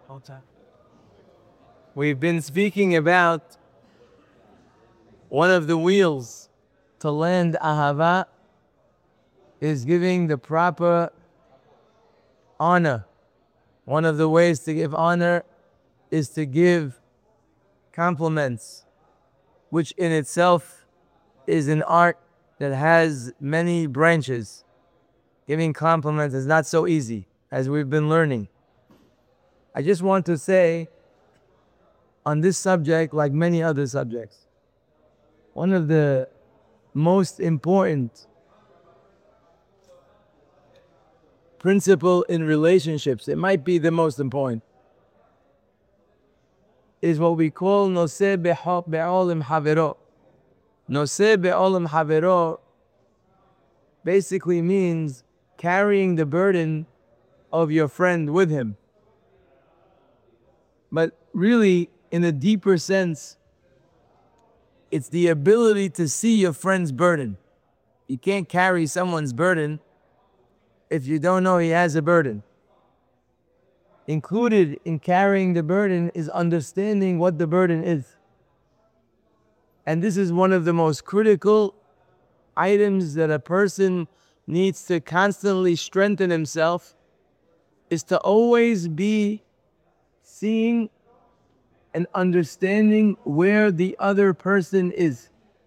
We've been speaking about one of the wheels to land ahava is giving the proper honor. One of the ways to give honor is to give compliments, which in itself is an art that has many branches. Giving compliments is not so easy, as we've been learning. I just want to say, on this subject, like many other subjects, one of the most important principle in relationships, it might be the most important, is what we call noseh be'olim havero. Noseh be'olim havero basically means carrying the burden of your friend with him. But really, in a deeper sense, it's the ability to see your friend's burden. You can't carry someone's burden if you don't know he has a burden. Included in carrying the burden is understanding what the burden is. And this is one of the most critical items that a person needs to constantly strengthen himself, is to always be seeing and understanding where the other person is.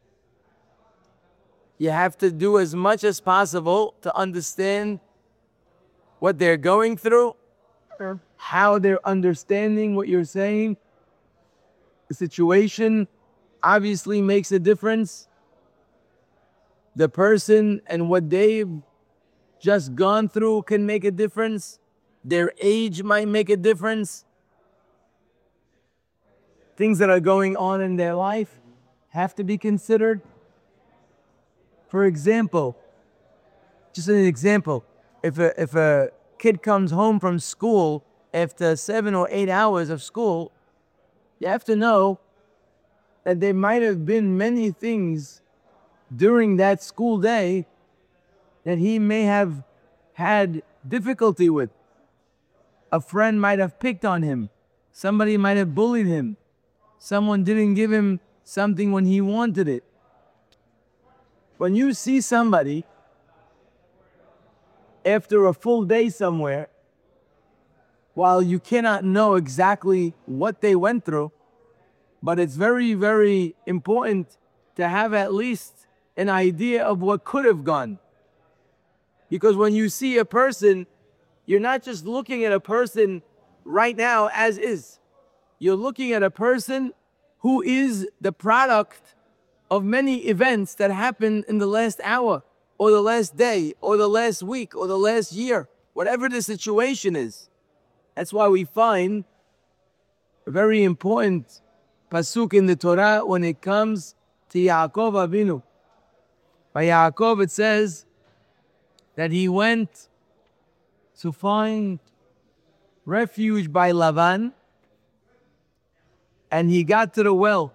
You have to do as much as possible to understand what they're going through, how they're understanding what you're saying. The situation obviously makes a difference. The person and what they've just gone through can make a difference. Their age might make a difference. Things that are going on in their life have to be considered. For example, just an example, if a kid comes home from school after 7 or 8 hours of school, you have to know that there might have been many things during that school day that he may have had difficulty with. A friend might have picked on him. Somebody might have bullied him. Someone didn't give him something when he wanted it. When you see somebody after a full day somewhere, while you cannot know exactly what they went through, but it's very, very important to have at least an idea of what could have gone. Because when you see a person, you're not just looking at a person right now as is. You're looking at a person who is the product of many events that happened in the last hour, or the last day, or the last week, or the last year, whatever the situation is. That's why we find a very important pasuk in the Torah when it comes to Yaakov Avinu. By Yaakov it says that he went to find refuge by Lavan, and he got to the well.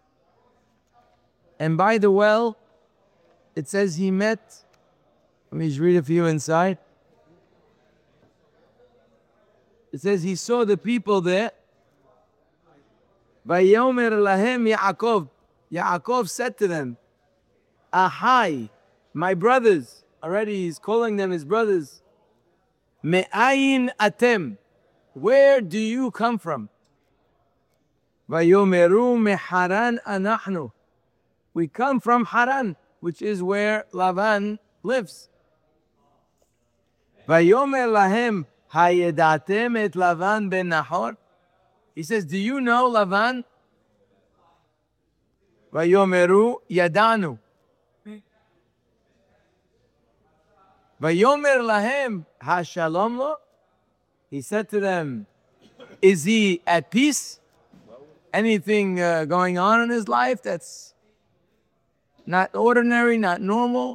And by the well, it says he met, let me just read it for you inside. It says he saw the people there. Vayomer lahem Yaakov. Yaakov said to them, Ahai, my brothers. Already he's calling them his brothers. Me'ayin atem. Where do you come from? Vayomeru meharan anachnu. We come from Haran, which is where Lavan lives. Vayomer lahem hayedatem et Lavan ben Nahor. He says, do you know Lavan? Vayomeru yadanu. Vayomer lahem hashalom lo. He said to them, is he at peace? Anything going on in his life that's not ordinary, not normal?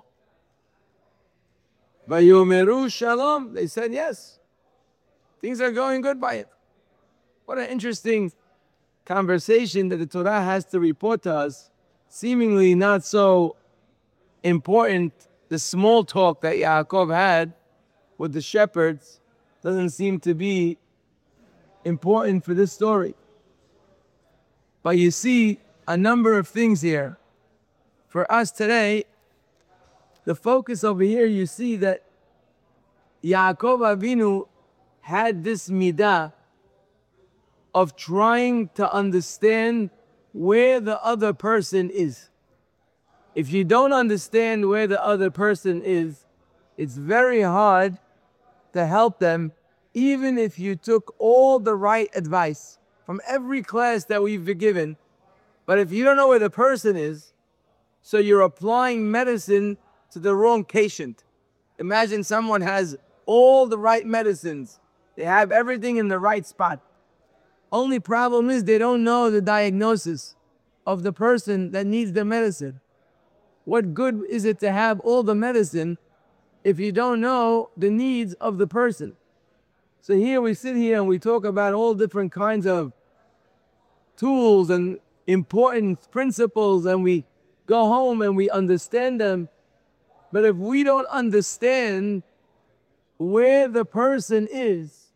Vayomeru shalom. They said yes. Things are going good by it. What an interesting conversation that the Torah has to report to us. Seemingly not so important. The small talk that Yaakov had with the shepherds doesn't seem to be important for this story. But you see a number of things here. For us today, the focus over here, you see that Yaakov Avinu had this midah of trying to understand where the other person is. If you don't understand where the other person is, it's very hard to help them, even if you took all the right advice from every class that we've been given. But if you don't know where the person is, so you're applying medicine to the wrong patient. Imagine someone has all the right medicines. They have everything in the right spot. Only problem is they don't know the diagnosis of the person that needs the medicine. What good is it to have all the medicine if you don't know the needs of the person? So here we sit here and we talk about all different kinds of tools and important principles, and we go home and we understand them. But if we don't understand where the person is,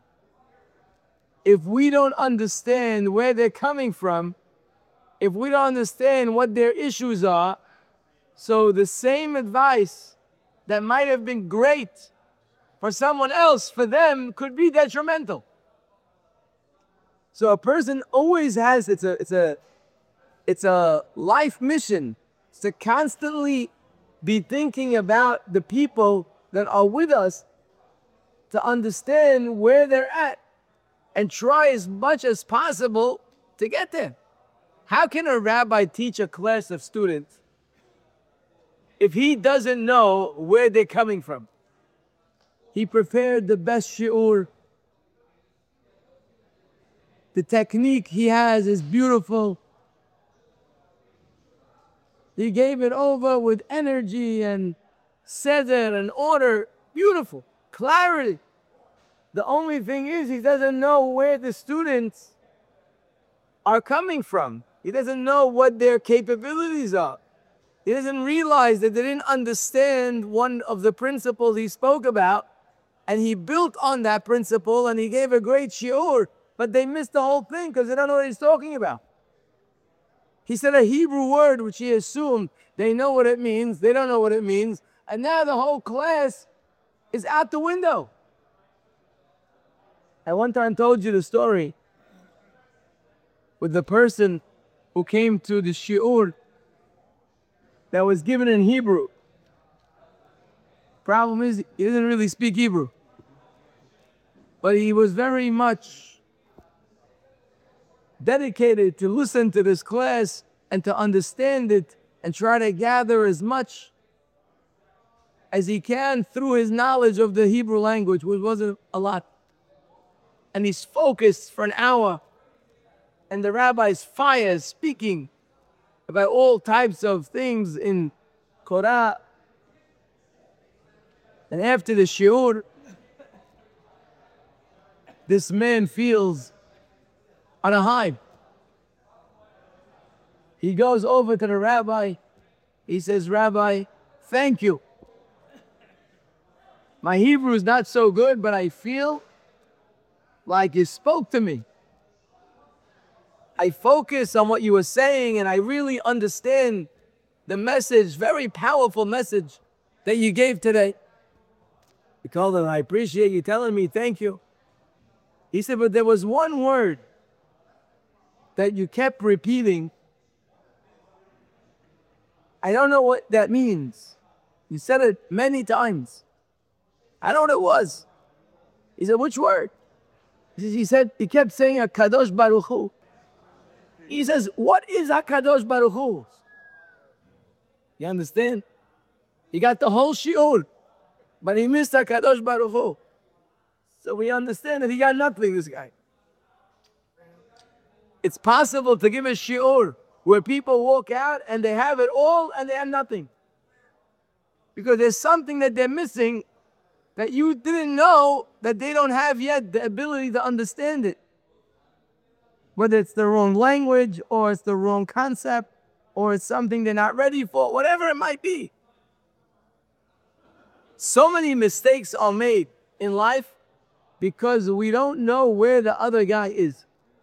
if we don't understand where they're coming from, if we don't understand what their issues are, so the same advice that might have been great for someone else, for them, could be detrimental. So a person always has, it's a life mission to constantly be thinking about the people that are with us, to understand where they're at and try as much as possible to get there. How can a rabbi teach a class of students if he doesn't know where they're coming from? He prepared the best shiur. The technique he has is beautiful. He gave it over with energy and seder and order. Beautiful. Clarity. The only thing is he doesn't know where the students are coming from. He doesn't know what their capabilities are. He doesn't realize that they didn't understand one of the principles he spoke about, and he built on that principle and he gave a great shiur, but they missed the whole thing because they don't know what he's talking about. He said a Hebrew word which he assumed they know what it means, they don't know what it means, and now the whole class is out the window. I one time told you the story with the person who came to the shiur that was given in Hebrew. Problem is, he didn't really speak Hebrew. But he was very much dedicated to listen to this class and to understand it and try to gather as much as he can through his knowledge of the Hebrew language, which wasn't a lot. And he's focused for an hour, and the rabbi's fire speaking about all types of things in Korah. And after the shiur, this man feels on a high. He goes over to the rabbi. He says, "Rabbi, thank you. My Hebrew is not so good, but I feel like you spoke to me. I focus on what you were saying, and I really understand the message, very powerful message that you gave today." He told him, "I appreciate you telling me, thank you." He said, "But there was one word that you kept repeating. I don't know what that means. You said it many times. I don't know what it was." He said, "Which word?" He said, he kept saying HaKadosh Baruch Hu. He says, "What is HaKadosh Baruch Hu?" You understand? He got the whole shiur, but he missed HaKadosh Baruch Hu. So we understand that he got nothing, this guy. It's possible to give a shiur where people walk out and they have it all and they have nothing. Because there's something that they're missing that you didn't know that they don't have yet the ability to understand it. Whether it's the wrong language, or it's the wrong concept, or it's something they're not ready for, whatever it might be. So many mistakes are made in life because we don't know where the other guy is.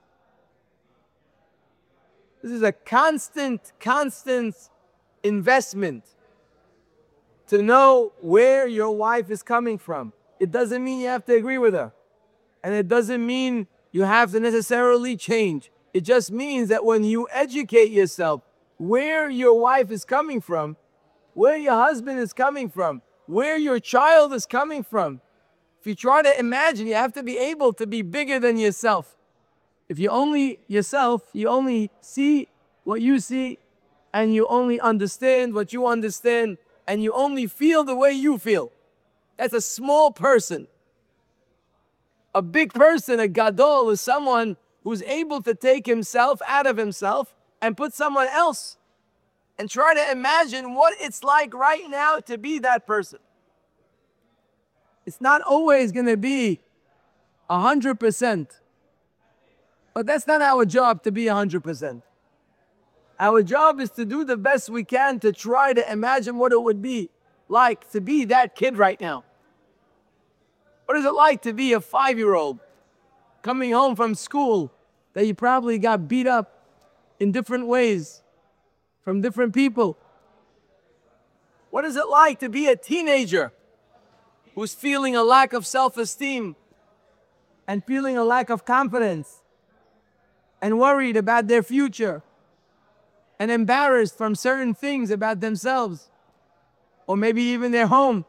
This is a constant investment to know where your wife is coming from. It doesn't mean you have to agree with her. And it doesn't mean you have to necessarily change. It just means that when you educate yourself where your wife is coming from, where your husband is coming from, where your child is coming from, if you try to imagine, you have to be able to be bigger than yourself. If you only yourself, you only see what you see, and you only understand what you understand, and you only feel the way you feel. That's a small person. A big person, a gadol, is someone who's able to take himself out of himself and put someone else and try to imagine what it's like right now to be that person. It's not always going to be 100%. But that's not our job to be 100%. Our job is to do the best we can to try to imagine what it would be like to be that kid right now. What is it like to be a 5-year-old coming home from school that you probably got beat up in different ways from different people? What is it like to be a teenager who's feeling a lack of self-esteem and feeling a lack of confidence and worried about their future and embarrassed from certain things about themselves or maybe even their home?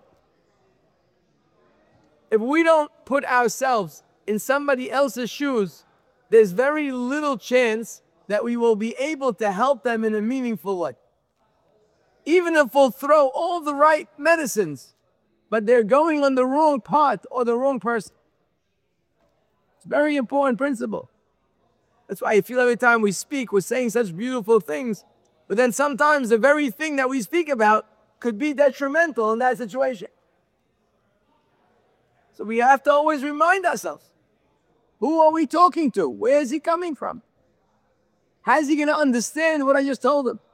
If we don't put ourselves in somebody else's shoes, there's very little chance that we will be able to help them in a meaningful way. Even if we'll throw all the right medicines, but they're going on the wrong part or the wrong person. It's a very important principle. That's why I feel every time we speak, we're saying such beautiful things, but then sometimes the very thing that we speak about could be detrimental in that situation. So we have to always remind ourselves, who are we talking to? Where is he coming from? How's he going to understand what I just told him?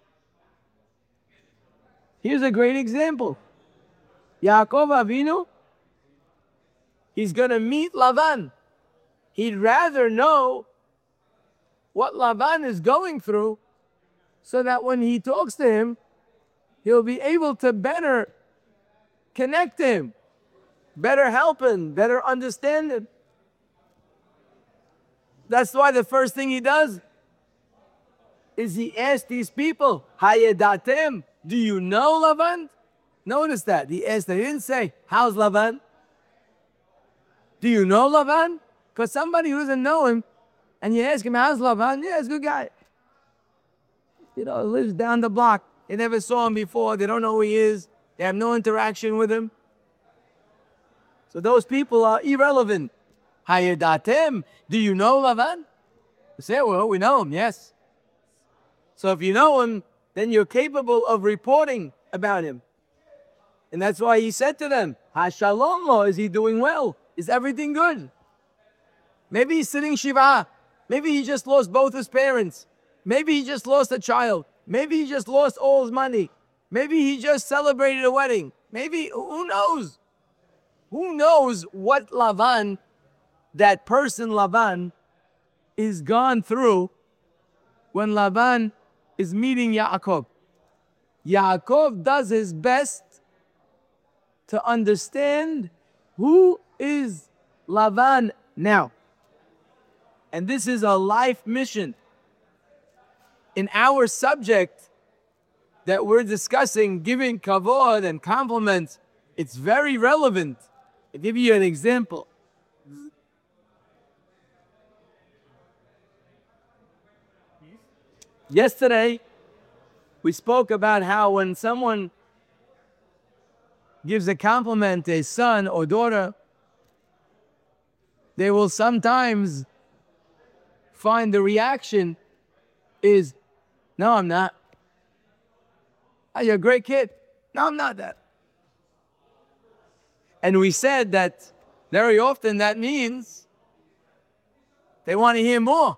Here's a great example. Yaakov Avinu, he's going to meet Lavan. He'd rather know what Lavan is going through so that when he talks to him, he'll be able to better connect to him, better help him, better understand him. That's why the first thing he does is he asks these people, Hayadatem, do you know Lavan? Notice that. He asked, they didn't say, how's Lavan? Do you know Lavan? Because somebody who doesn't know him, and you ask him, how's Lavan? Yeah, he's a good guy. You know, lives down the block. They never saw him before. They don't know who he is. They have no interaction with him. So those people are irrelevant. Hayadatem, do you know Lavan? They say, well, we know him, yes. So if you know him, then you're capable of reporting about him. And that's why he said to them, Hashalom lo, is he doing well? Is everything good? Maybe he's sitting Shiva. Maybe he just lost both his parents. Maybe he just lost a child. Maybe he just lost all his money. Maybe he just celebrated a wedding. Maybe, who knows? Who knows what Lavan, that person Lavan, is gone through when Lavan is meeting Yaakov. Yaakov does his best to understand who is Lavan now. And this is a life mission. In our subject that we're discussing, giving kavod and compliments, it's very relevant. I'll give you an example. Yesterday, we spoke about how when someone gives a compliment to a son or daughter, they will sometimes find the reaction is, no, I'm not. Oh, you're a great kid. No, I'm not that. And we said that very often that means they want to hear more.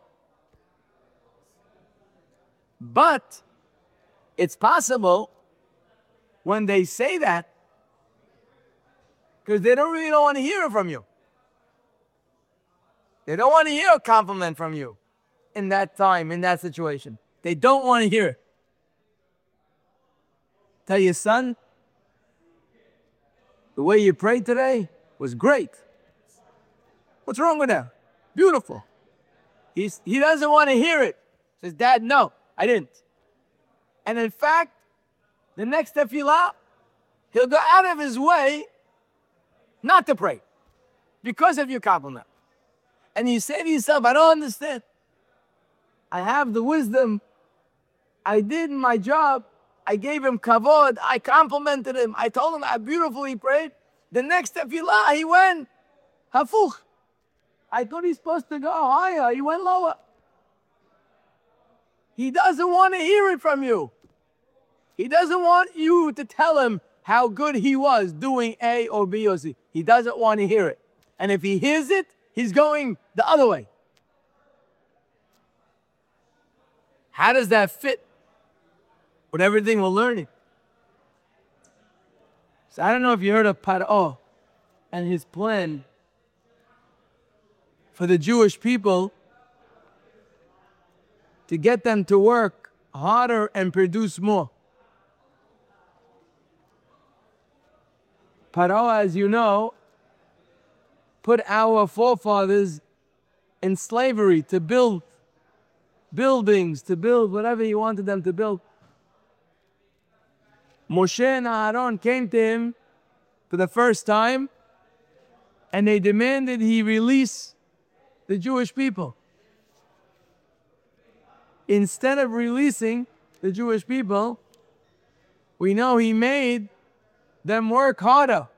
But it's possible when they say that, because they don't really want to hear it from you. They don't want to hear a compliment from you in that time, in that situation. They don't want to hear it. Tell your son, the way you prayed today was great. What's wrong with that? Beautiful. He doesn't want to hear it. Says, Dad, no, I didn't. And in fact, the next tefillah, he'll go out of his way not to pray because of your compliment. And you say to yourself, I don't understand. I have the wisdom. I did my job. I gave him kavod. I complimented him. I told him how beautiful he prayed. The next tefillah, he went hafuch. I thought he's supposed to go higher. He went lower. He doesn't want to hear it from you. He doesn't want you to tell him how good he was doing A or B or C. He doesn't want to hear it. And if he hears it, he's going the other way. How does that fit with everything we're learning? So I don't know if you heard of Paro and his plan for the Jewish people to get them to work harder and produce more. Paro, as you know, put our forefathers in slavery to build buildings, to build whatever he wanted them to build. Moshe and Aaron came to him for the first time and they demanded he release the Jewish people. Instead of releasing the Jewish people, we know he made them work harder.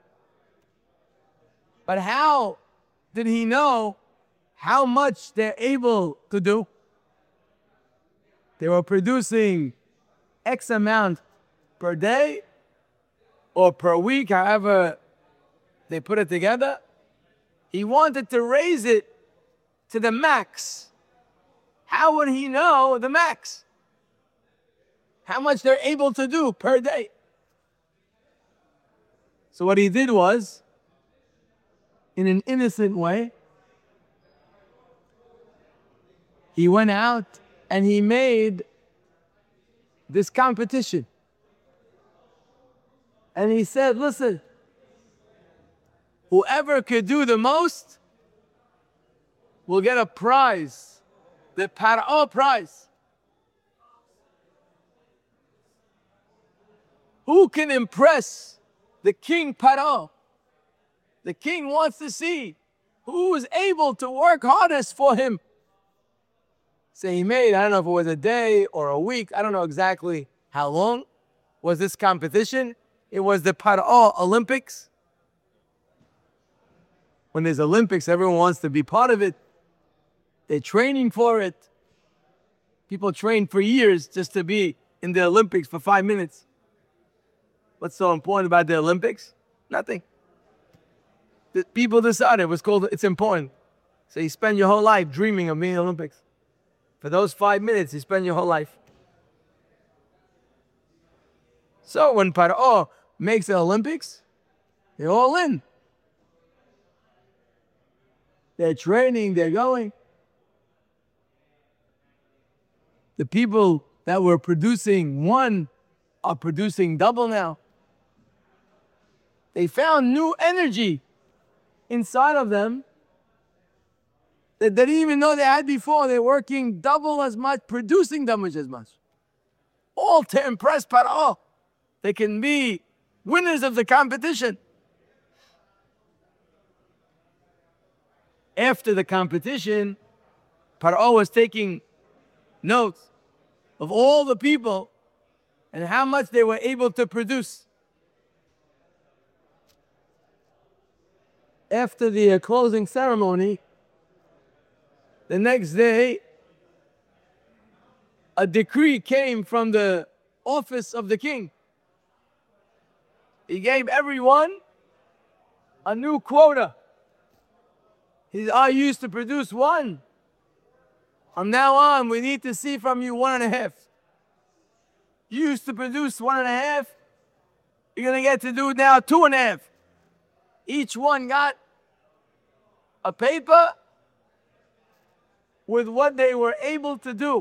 But how did he know how much they're able to do? They were producing X amount per day or per week, however they put it together. He wanted to raise it to the max. How would he know the max? How much they're able to do per day? So what he did was, in an innocent way, he went out and he made this competition. And he said, listen, whoever could do the most will get a prize, the Paro prize. Who can impress the king Paro? The king wants to see who is able to work hardest for him. So he made, I don't know if it was a day or a week, I don't know exactly how long was this competition. It was the Paro Olympics. When there's Olympics, everyone wants to be part of it. They're training for it. People train for years just to be in the Olympics for 5 minutes. What's so important about the Olympics? Nothing. The people decided it's important. So you spend your whole life dreaming of being in the Olympics. For those 5 minutes, you spend your whole life. So when Paro makes the Olympics, they're all in. They're training, they're going. The people that were producing one are producing double now. They found new energy inside of them that they didn't even know they had before. They're working double as much, producing double as much. All to impress Paro. They can be winners of the competition. After the competition, Paro was taking notes of all the people and how much they were able to produce. After the closing ceremony, the next day, a decree came from the office of the king. He gave everyone a new quota. He said, I used to produce 1. From now on, we need to see from you 1.5. You used to produce 1.5. You're going to get to do now 2.5. Each one got a paper with what they were able to do.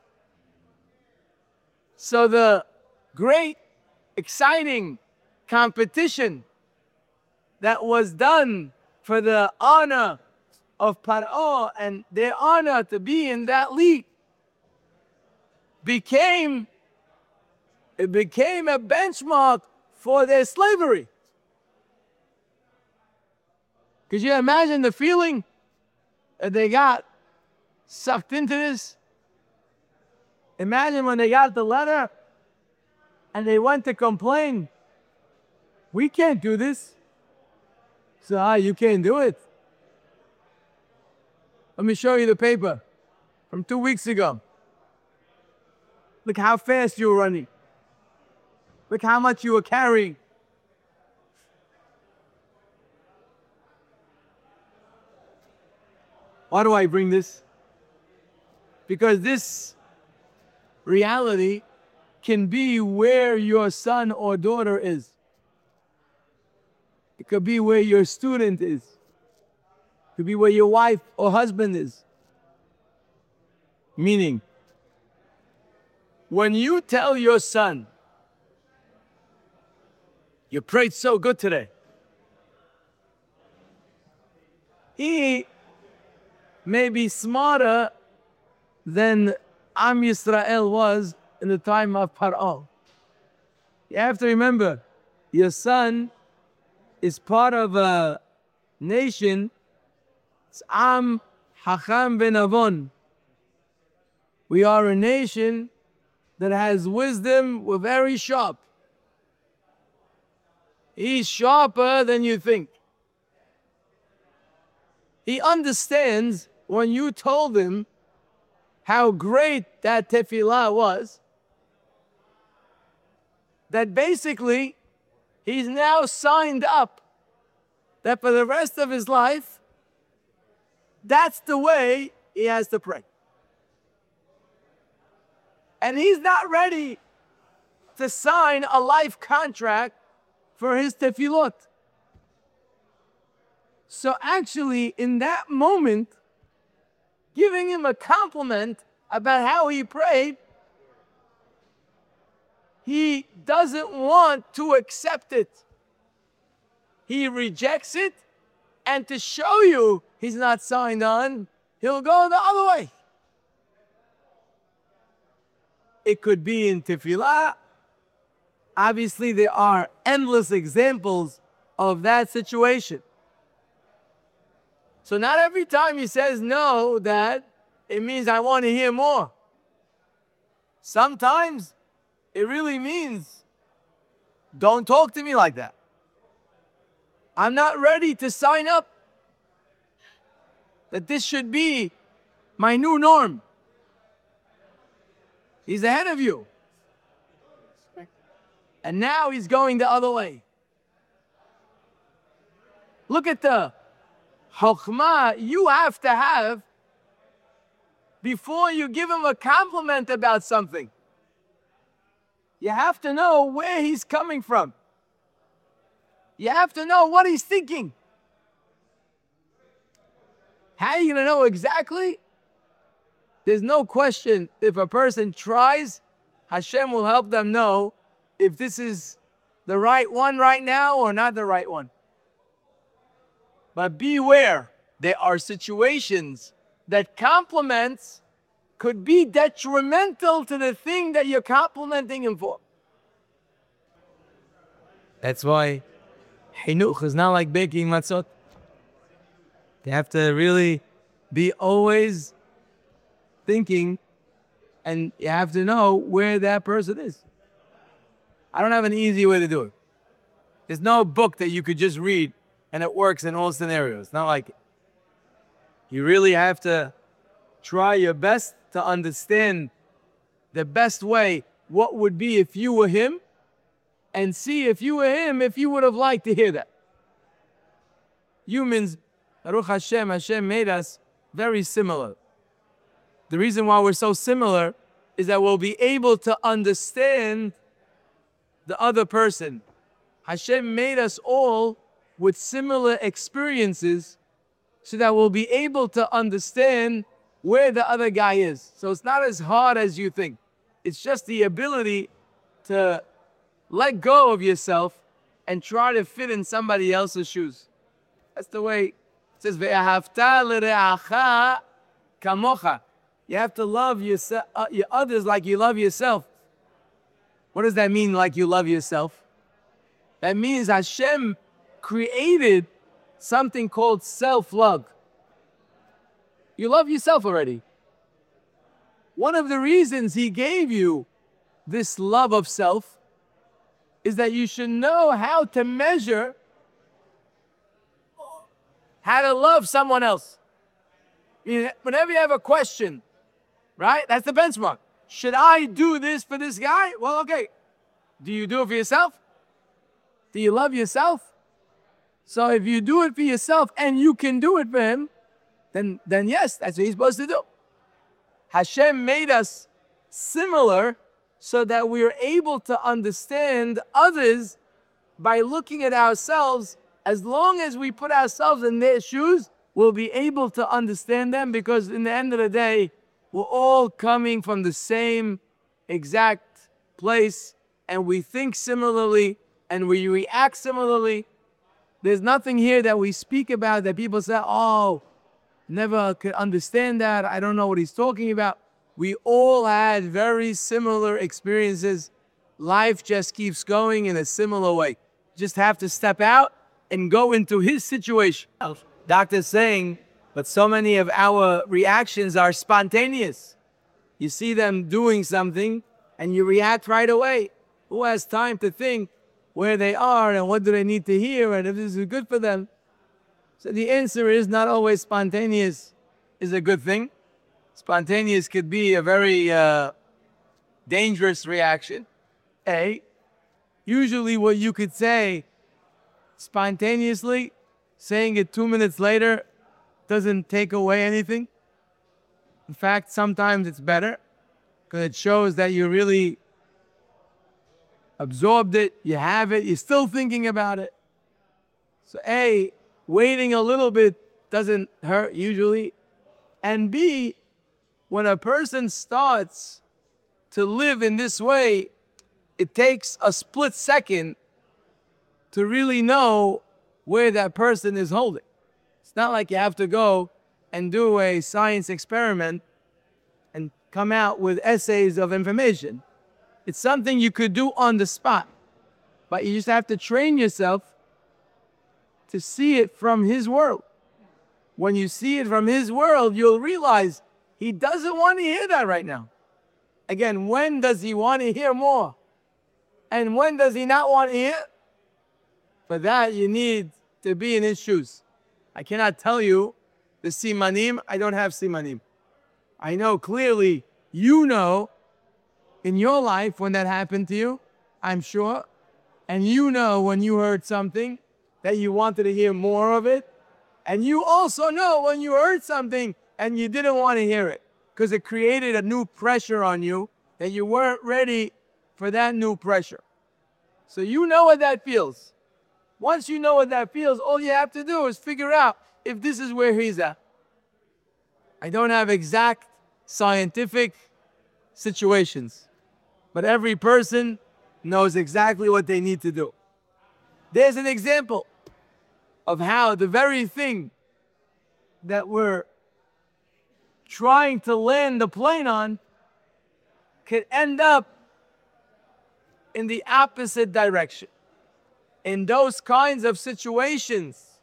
So the great, exciting competition that was done for the honor of Paro and their honor to be in that league became a benchmark for their slavery. Could you imagine the feeling that they got sucked into this? Imagine when they got the letter and they went to complain. We can't do this. So, you can't do it. Let me show you the paper from 2 weeks ago. Look how fast you were running. Look how much you were carrying. Why do I bring this? Because this reality can be where your son or daughter is. It could be where your student is. It could be where your wife or husband is. Meaning, when you tell your son, you prayed so good today, he may be smarter than Am Yisrael was in the time of Paro. You have to remember, your son is part of a nation, it's Am Hacham Benavon. We are a nation that has wisdom, we're very sharp. He's sharper than you think. He understands when you told him how great that tefillah was, that basically he's now signed up that for the rest of his life, that's the way he has to pray. And he's not ready to sign a life contract for his tefillot. So actually, in that moment, giving him a compliment about how he prayed, he doesn't want to accept it. He rejects it, and to show you he's not signed on, he'll go the other way. It could be in tefillah. Obviously, there are endless examples of that situation. So not every time he says no, Dad, it means I want to hear more. Sometimes it really means don't talk to me like that. I'm not ready to sign up that this should be my new norm. He's ahead of you. And now he's going the other way. Look at the chokhmah you have to have before you give him a compliment about something. You have to know where he's coming from. You have to know what he's thinking. How are you going to know exactly? There's no question if a person tries, Hashem will help them know if this is the right one right now or not the right one. But beware, there are situations that compliments could be detrimental to the thing that you're complimenting him for. That's why Hinuch is not like baking matzot. You have to really be always thinking, and you have to know where that person is. I don't have an easy way to do it. There's no book that you could just read and it works in all scenarios. Not like it. You really have to try your best to understand the best way what would be if you were him, and see if you were him, if you would have liked to hear that. Humans, Baruch Hashem, Hashem made us very similar. The reason why we're so similar is that we'll be able to understand the other person. Hashem made us all with similar experiences so that we'll be able to understand where the other guy is. So it's not as hard as you think. It's just the ability to let go of yourself and try to fit in somebody else's shoes. That's the way it says, "Ve'ahavta l're'acha kamocha." You have to love yourself, your others like you love yourself. What does that mean, like you love yourself? That means Hashem created something called self-love. You love yourself already. One of the reasons He gave you this love of self is that you should know how to measure how to love someone else. Whenever you have a question, right? That's the benchmark. Should I do this for this guy? Well, okay. Do you do it for yourself? Do you love yourself? So if you do it for yourself and you can do it for him, then yes, that's what he's supposed to do. Hashem made us similar so that we are able to understand others by looking at ourselves. As long as we put ourselves in their shoes, we'll be able to understand them, because in the end of the day, we're all coming from the same exact place, and we think similarly, and we react similarly. There's nothing here that we speak about that people say, oh, never could understand that. I don't know what he's talking about. We all had very similar experiences. Life just keeps going in a similar way. Just have to step out and go into his situation. Doctor's saying, but so many of our reactions are spontaneous. You see them doing something and you react right away. Who has time to think where they are and what do they need to hear and if this is good for them? So the answer is not always spontaneous is a good thing. Spontaneous could be a very dangerous reaction. Usually what you could say spontaneously, saying it 2 minutes later doesn't take away anything. In fact, sometimes it's better because it shows that you really absorbed it, you have it, you're still thinking about it. So A, waiting a little bit doesn't hurt usually. And B, when a person starts to live in this way, it takes a split second to really know where that person is holding. It's not like you have to go and do a science experiment and come out with essays of information. It's something you could do on the spot, but you just have to train yourself to see it from his world. When you see it from his world, you'll realize he doesn't want to hear that right now. Again, when does he want to hear more? And when does he not want to hear? For that, you need to be in his shoes. I cannot tell you the simanim. I don't have simanim. I know clearly, you know, in your life when that happened to you, I'm sure. And you know when you heard something that you wanted to hear more of it. And you also know when you heard something and you didn't want to hear it because it created a new pressure on you that you weren't ready for that new pressure. So you know what that feels. Once you know what that feels, all you have to do is figure out if this is where he's at. I don't have exact scientific situations, but every person knows exactly what they need to do. There's an example of how the very thing that we're trying to land the plane on could end up in the opposite direction. In those kinds of situations,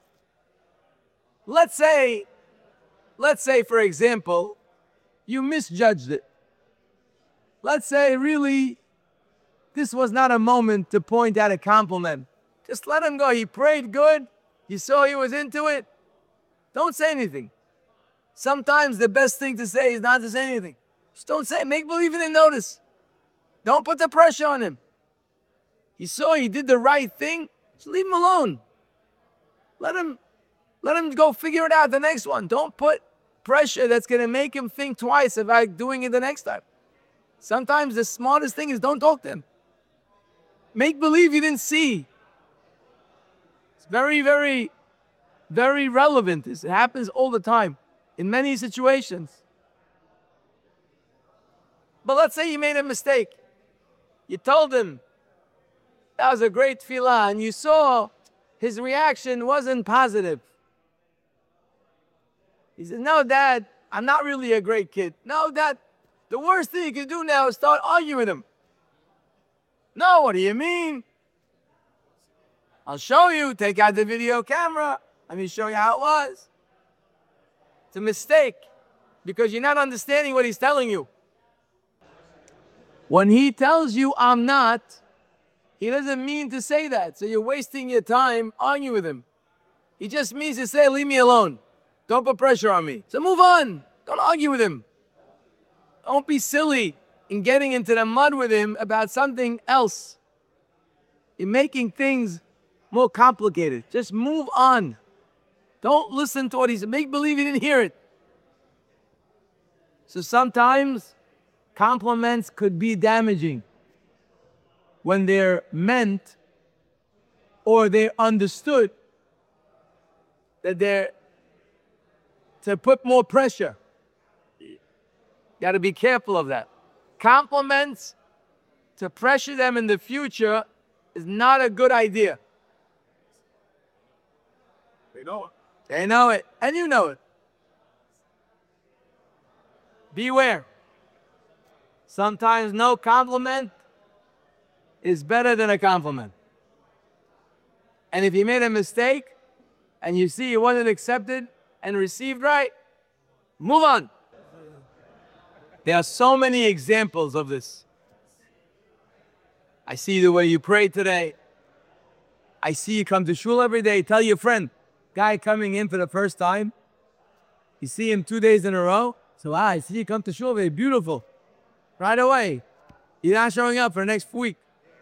let's say, for example, you misjudged it. Let's say, really, this was not a moment to point out a compliment. Just let him go. He prayed good. You saw he was into it. Don't say anything. Sometimes the best thing to say is not to say anything. Just don't say it. Make believe he didn't notice. Don't put the pressure on him. He saw he did the right thing. Just leave him alone. Let him go figure it out the next one. Don't put pressure that's going to make him think twice about doing it the next time. Sometimes the smartest thing is don't talk to him. Make believe you didn't see. It's very, very, very relevant. It happens all the time in many situations. But let's say you made a mistake. You told him, that was a great tefillah, and you saw his reaction wasn't positive. He said, no, Dad, I'm not really a great kid. No, Dad, the worst thing you can do now is start arguing with him. No, what do you mean? I'll show you. Take out the video camera. Let me show you how it was. It's a mistake because you're not understanding what he's telling you. When he tells you, I'm not, he doesn't mean to say that. So you're wasting your time arguing with him. He just means to say, leave me alone. Don't put pressure on me. So move on. Don't argue with him. Don't be silly in getting into the mud with him about something else. You're making things more complicated. Just move on. Don't listen to what he said. Make believe you didn't hear it. So sometimes compliments could be damaging when they're meant or they're understood that they're to put more pressure. You got to be careful of that. Compliments to pressure them in the future is not a good idea. They know it. They know it, and you know it. Beware. Sometimes no compliment is better than a compliment. And if you made a mistake and you see it wasn't accepted and received right, move on. There are so many examples of this. I see the way you pray today. I see you come to shul every day. Tell your friend, guy coming in for the first time, you see him 2 days in a row. So, I see you come to shul, very beautiful. Right away. You're not showing up for the next week.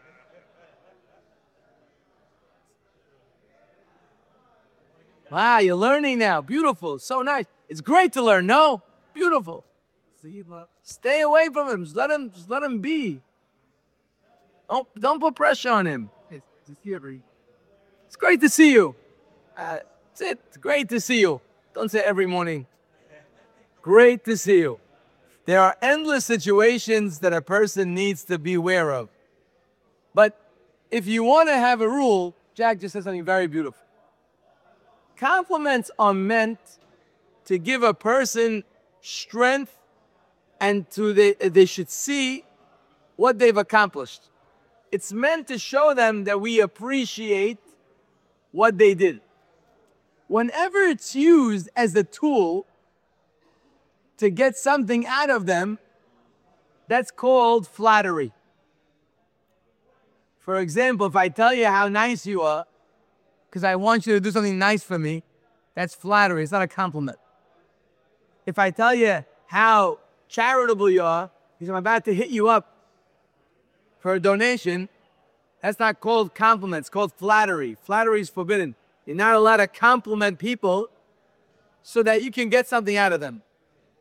Wow, you're learning now. Beautiful. So nice. It's great to learn. No? Beautiful. Stay away from him. Just let him be. Don't put pressure on him. It's great to see you. That's it. It's great to see you. Don't say every morning. Great to see you. There are endless situations that a person needs to be aware of. But if you want to have a rule, Jack just said something very beautiful. Compliments are meant to give a person strength and they should see what they've accomplished. It's meant to show them that we appreciate what they did. Whenever it's used as a tool to get something out of them, that's called flattery. For example, if I tell you how nice you are, because I want you to do something nice for me, that's flattery. It's not a compliment. If I tell you how charitable you are, because I'm about to hit you up for a donation, that's not called compliment. It's called flattery. Flattery is forbidden. You're not allowed to compliment people so that you can get something out of them.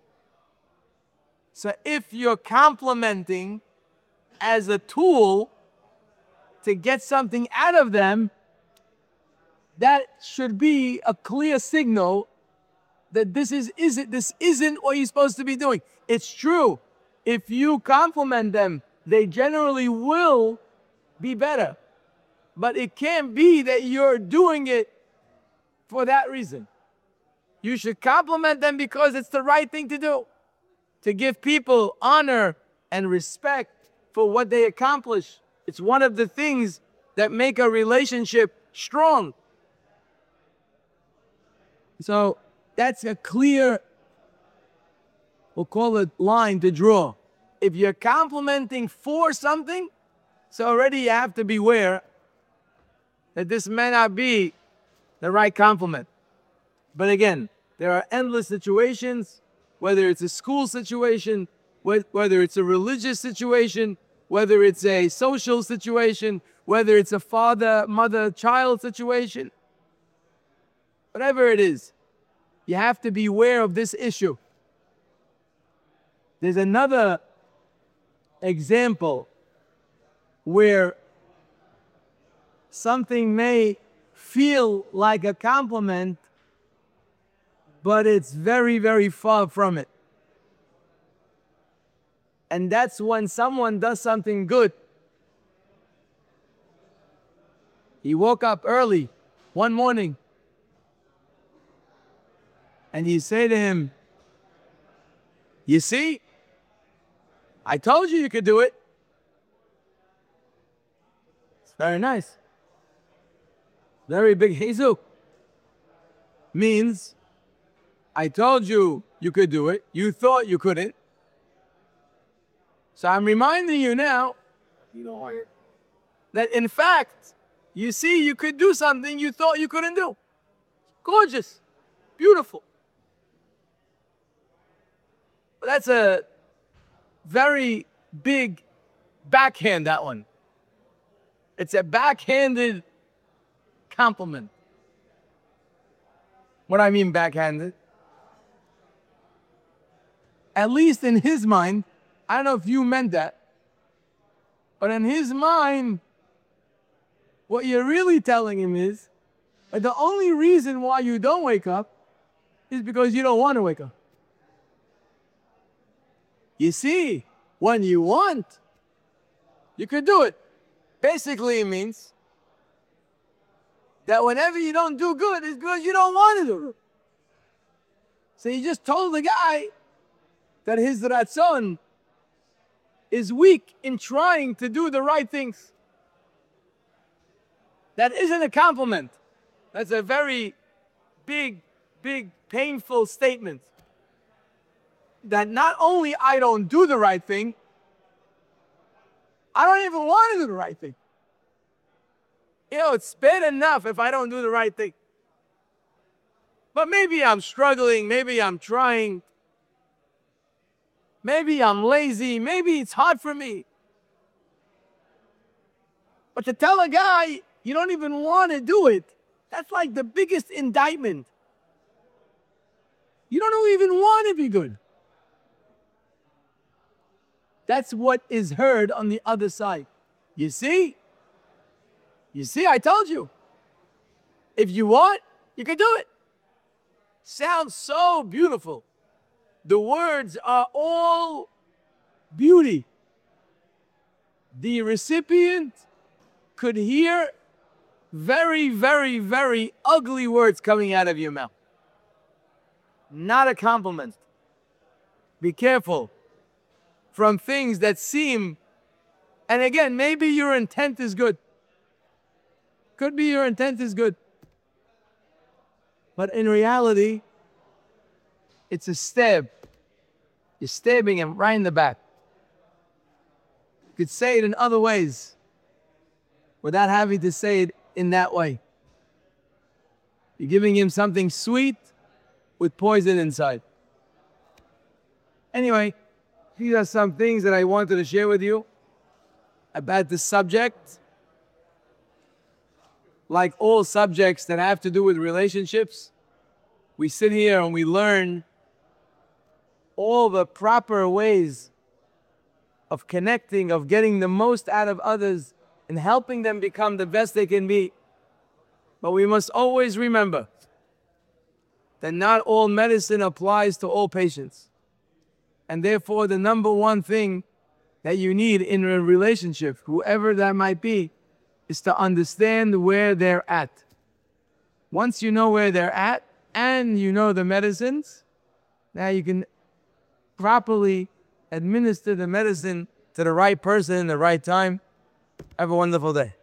So if you're complimenting as a tool to get something out of them, that should be a clear signal that this isn't what you're supposed to be doing. It's true. If you compliment them, they generally will be better. But it can't be that you're doing it for that reason. You should compliment them because it's the right thing to do. To give people honor and respect for what they accomplish. It's one of the things that make a relationship strong. So that's a clear, we'll call it line to draw. If you're complimenting for something, so already you have to beware that this may not be the right compliment. But again, there are endless situations, whether it's a school situation, whether it's a religious situation, whether it's a social situation, whether it's a father, mother, child situation. Whatever it is, you have to be aware of this issue. There's another example where something may feel like a compliment, but it's very, very far from it. And that's when someone does something good. He woke up early one morning and you say to him, you see, I told you could do it. It's very nice. Very big hizuk. Means, I told you could do it. You thought you couldn't. So I'm reminding you now that in fact, you see, you could do something you thought you couldn't do. Gorgeous. Beautiful. But that's a very big backhand, that one. It's a backhanded compliment. What I mean backhanded? At least in his mind, I don't know if you meant that, but in his mind, what you're really telling him is that the only reason why you don't wake up is because you don't want to wake up. You see, when you want, you can do it. Basically, it means that whenever you don't do good, it's because you don't want to do it. So you just told the guy that his ratzon is weak in trying to do the right things. That isn't a compliment. That's a very big, painful statement. That not only I don't do the right thing, I don't even want to do the right thing. It's bad enough if I don't do the right thing. But maybe I'm struggling, maybe I'm trying, maybe I'm lazy, maybe it's hard for me. But to tell a guy you don't even want to do it, that's like the biggest indictment. You don't even want to be good. That's what is heard on the other side. You see? You see, I told you. If you want, you can do it. Sounds so beautiful. The words are all beauty. The recipient could hear very, very ugly words coming out of your mouth. Not a compliment. Be careful from things that seem, and again, maybe your intent is good. Could be your intent is good. But in reality, it's a stab. You're stabbing him right in the back. You could say it in other ways without having to say it in that way. You're giving him something sweet with poison inside. Anyway, these are some things that I wanted to share with you about this subject. Like all subjects that have to do with relationships, we sit here and we learn all the proper ways of connecting, of getting the most out of others and helping them become the best they can be. But we must always remember that not all medicine applies to all patients. And therefore, the number one thing that you need in a relationship, whoever that might be, is to understand where they're at. Once you know where they're at and you know the medicines, now you can properly administer the medicine to the right person in the right time. Have a wonderful day.